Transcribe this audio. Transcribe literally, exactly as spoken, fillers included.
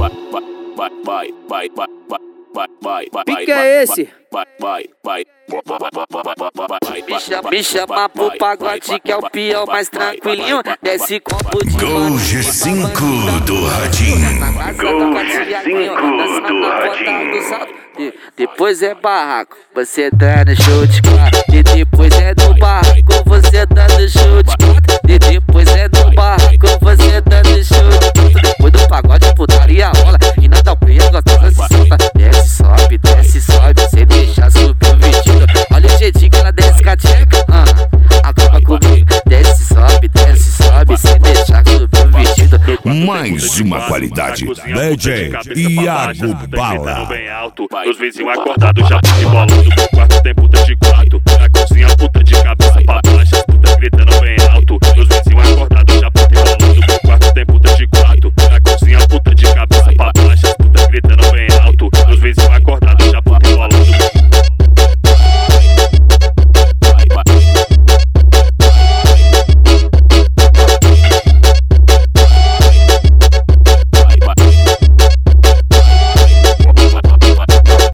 vai, vai, vai, vai, vai, vai, vai. Pique é esse? Vai, vai, vai. Me chama pro pagode que é o peão mais tranquilinho. Desce copo de Gol G cinco do Radinho. Gol G cinco do Radinho. Depois é barraco, você dando show de quatro. E depois é do barraco, você dando show de quatro. E depois é do barraco, você dando show de quatro. Depois do pagode, putaria rola. E nada pega, gostosa se solta. Desce, sobe, desce, sobe. Sem deixar subir o vestido. Olha o jeitinho que ela desce com a tcheca. Uh, acaba comigo. Desce, sobe, desce, sobe. Sem deixar subir o vestido. Mais uma qualidade. D J Iago Bala. Os vizinhos acordados já de bolando. No quarto tem puta de quarto. Na cozinha puta de cabeça pra baixo. As putas gritando bem alto. Os vizinhos acordados.